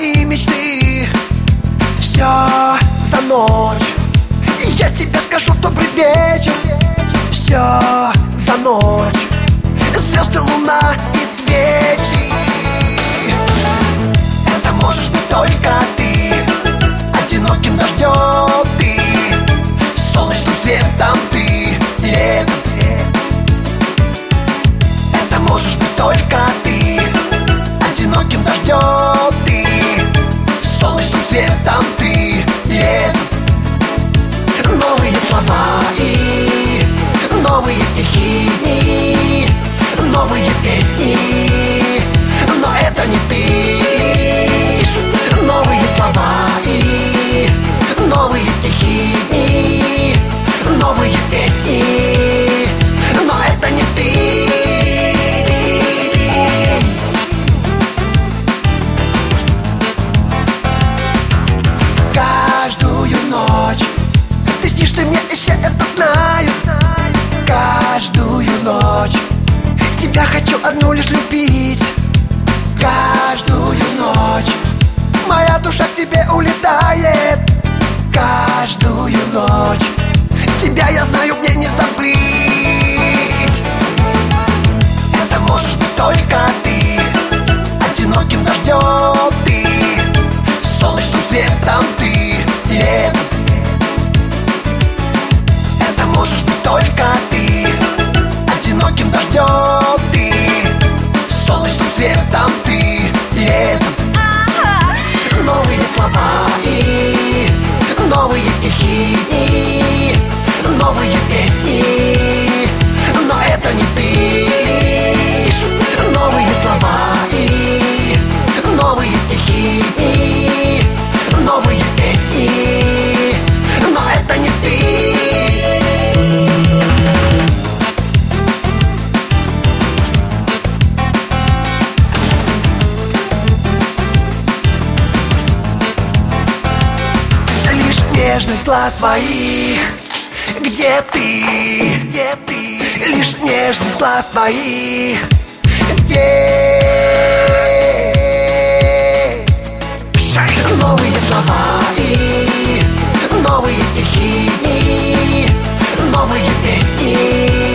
мои мечты. Все за ночь. И я тебе скажу добрый вечер. Все за ночь. Звезды, луна и свечи. Это можешь быть только ты. Одиноким дождем ты, солнечным светом ты, летом. Это можешь быть только ты. Одиноким дождем ты, солнечным светом ты, летом. Новые слова и новые стихи, новые песни, но это не ты лишь. Новые слова и новые стихи, новые песни, но это не ты. Каждую ночь ты снишься мне, и все это знают. Каждую ночь тебя хочу одну лишь любить. Каждую ночь моя душа к тебе улетает. Каждую ночь тебя, я знаю, мне не забыть. Это можешь быть только ты. Одиноким дождем ты, солнечным светом ты, летом. Это можешь быть только ты. Одиноким дождем ты, солнечным светом ты, летом. Новые слова и новые стихи, новые песни, но это не ты лишь. Новые слова и новые стихи, новые песни, но это не ты. Нежность глаз твоих, где ты, где ты? Лишь нежность глаз твоих, где? Новые слова и новые стихи, новые песни.